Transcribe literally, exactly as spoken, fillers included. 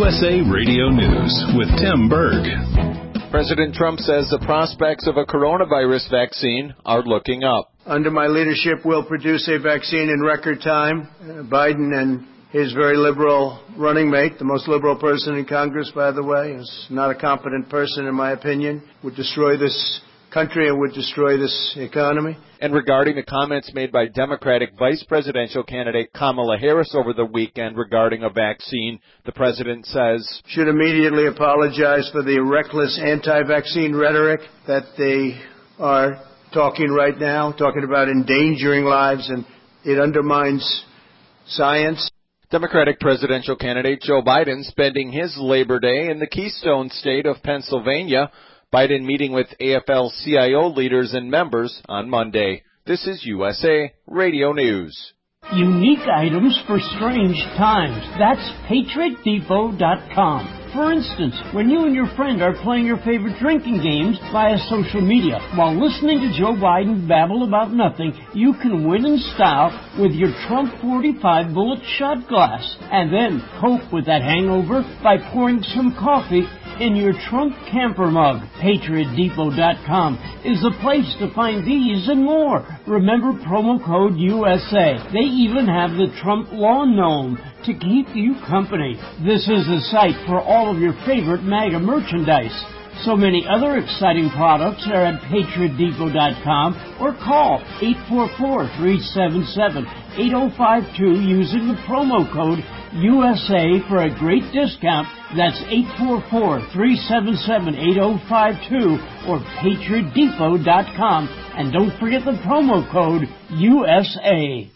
S A Radio News with Tim Berg. President Trump says the prospects of a coronavirus vaccine are looking up. Under my leadership, we'll produce a vaccine in record time. Uh, Biden and his very liberal running mate, the most liberal person in Congress, by the way, is not a competent person, in my opinion, would destroy this country and would destroy this economy. And regarding the comments made by Democratic Vice Presidential candidate Kamala Harris over the weekend regarding a vaccine, the president says, should immediately apologize for the reckless anti-vaccine rhetoric that they are talking right now, talking about endangering lives, and it undermines science. Democratic presidential candidate Joe Biden spending his Labor Day in the Keystone State of Pennsylvania. Biden meeting with A F L C I O leaders and members on Monday. This is U S A Radio News. Unique items for strange times. That's Patriot Depot dot com. For instance, when you and your friend are playing your favorite drinking games via social media while listening to Joe Biden babble about nothing, you can win in style with your Trump forty-five bullet shot glass. And then cope with that hangover by pouring some coffee in your Trump camper mug. Patriot Depot dot com is the place to find these and more. Remember promo code U S A. They even have the Trump lawn gnome to keep you company. This is the site for all of your favorite MAGA merchandise. So many other exciting products are at Patriot Depot dot com or call eight four four, three seven seven, eight oh five two using the promo code U S A for a great discount. That's eight four four, three seven seven, eight oh five two or Patriot Depot dot com. And don't forget the promo code U S A.